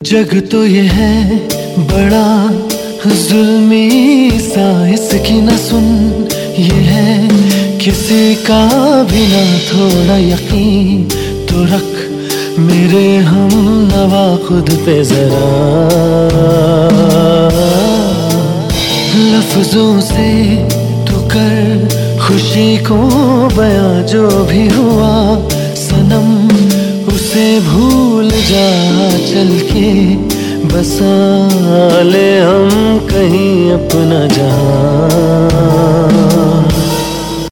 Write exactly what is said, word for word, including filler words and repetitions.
जग तो ये है बड़ा जुल्मी सा, इसकी न सुन ये है किसी का भी ना थोड़ा यकीन, तो रख मेरे हम नवा खुद पे जरा। लफ्जों से तू कर खुशी को बयां, जो भी हुआ सनम उसे भूल जा, चल के बसा ले हम कहीं अपना जहां।